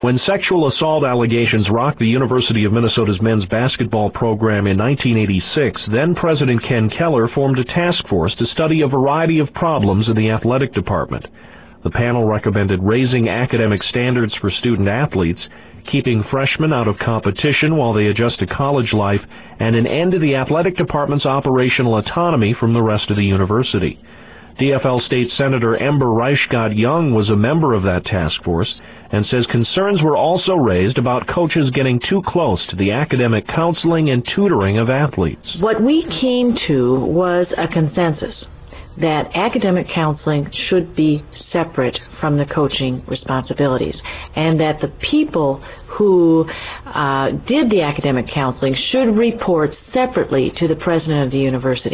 When sexual assault allegations rocked the University of Minnesota's men's basketball program in 1986, then-President Ken Keller formed a task force to study a variety of problems in the athletic department. The panel recommended raising academic standards for student athletes, keeping freshmen out of competition while they adjust to college life, and an end to the athletic department's operational autonomy from the rest of the university. DFL State Senator Ember Reichgott Young was a member of that task force and says concerns were also raised about coaches getting too close to the academic counseling and tutoring of athletes. What we came to was a consensus that academic counseling should be separate from the coaching responsibilities, and that the people who did the academic counseling should report separately to the president of the university.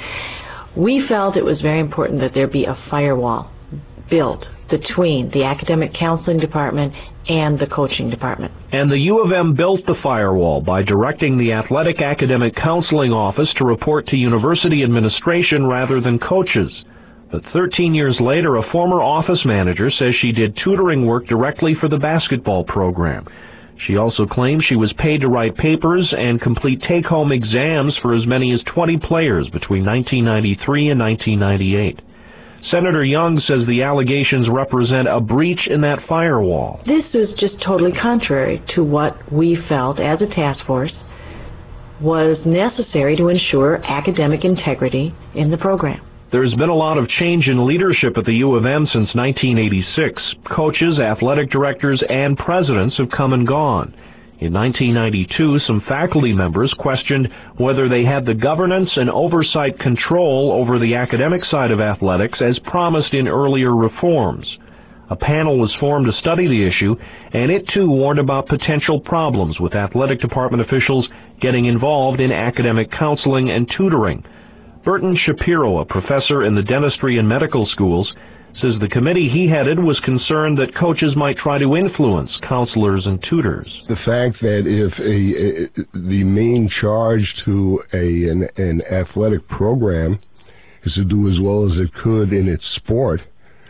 We felt it was very important that there be a firewall built between the academic counseling department and the coaching department. And the U of M built the firewall by directing the Athletic Academic Counseling Office to report to university administration rather than coaches. But 13 years later, a former office manager says she did tutoring work directly for the basketball program. She also claims she was paid to write papers and complete take-home exams for as many as 20 players between 1993 and 1998. Senator Young says the allegations represent a breach in that firewall. This is just totally contrary to what we felt as a task force was necessary to ensure academic integrity in the program. There's been a lot of change in leadership at the U of M since 1986. Coaches, athletic directors, and presidents have come and gone. In 1992, some faculty members questioned whether they had the governance and oversight control over the academic side of athletics as promised in earlier reforms. A panel was formed to study the issue, and it too warned about potential problems with athletic department officials getting involved in academic counseling and tutoring. Burton Shapiro, a professor in the dentistry and medical schools, says the committee he headed was concerned that coaches might try to influence counselors and tutors. The fact that if the main charge to an athletic program is to do as well as it could in its sport,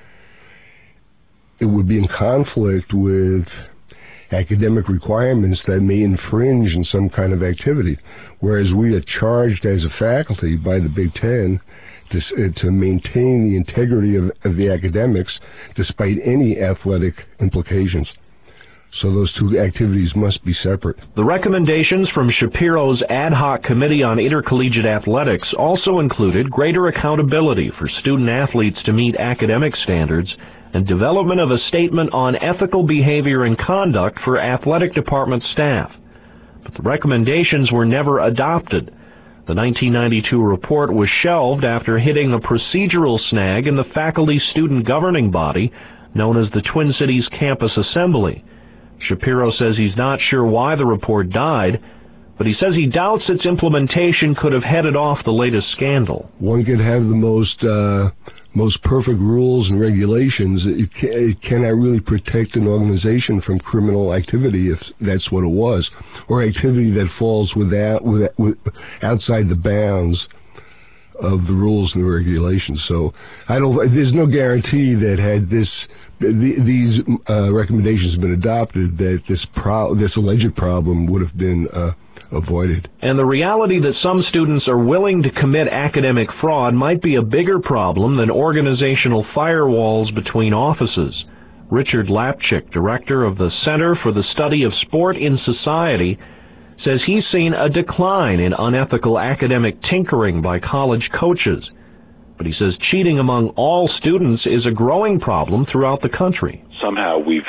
it would be in conflict with academic requirements that may infringe in some kind of activity, whereas we are charged as a faculty by the Big Ten to maintain the integrity of the academics despite any athletic implications. So those two activities must be separate. The recommendations from Shapiro's ad hoc committee on intercollegiate athletics also included greater accountability for student athletes to meet academic standards and development of a statement on ethical behavior and conduct for athletic department staff. But the recommendations were never adopted. The 1992 report was shelved after hitting a procedural snag in the faculty-student governing body known as the Twin Cities Campus Assembly. Shapiro says he's not sure why the report died, but he says he doubts its implementation could have headed off the latest scandal. One could have the most perfect rules and regulations. It cannot really protect an organization from criminal activity if that's what it was, or activity that falls outside the bounds of the rules and the regulations. So there's no guarantee that had these recommendations been adopted, that this alleged problem would have been avoided. And the reality that some students are willing to commit academic fraud might be a bigger problem than organizational firewalls between offices. Richard Lapchick, director of the Center for the Study of Sport in Society, says he's seen a decline in unethical academic tinkering by college coaches. But he says cheating among all students is a growing problem throughout the country. Somehow we've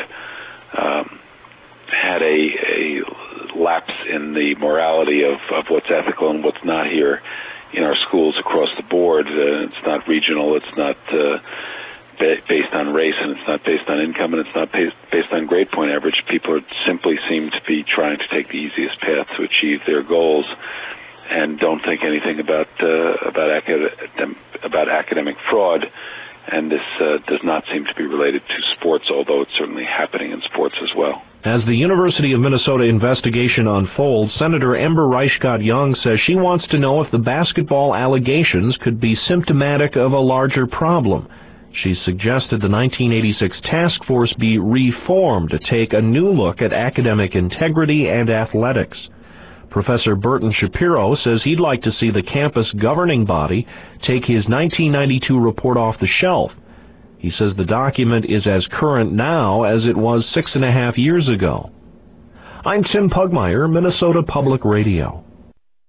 had a lapse in the morality of what's ethical and what's not here in our schools across the board. It's not regional, it's not based on race, and it's not based on income, and it's not based on grade point average. People simply seem to be trying to take the easiest path to achieve their goals and don't think anything about academic fraud. And this does not seem to be related to sports, although it's certainly happening in sports as well. As the University of Minnesota investigation unfolds, Senator Ember Reichgott Young says she wants to know if the basketball allegations could be symptomatic of a larger problem. She suggested the 1986 task force be reformed to take a new look at academic integrity and athletics. Professor Burton Shapiro says he'd like to see the campus governing body take his 1992 report off the shelf. He says the document is as current now as it was 6.5 years ago. I'm Tim Pugmire, Minnesota Public Radio.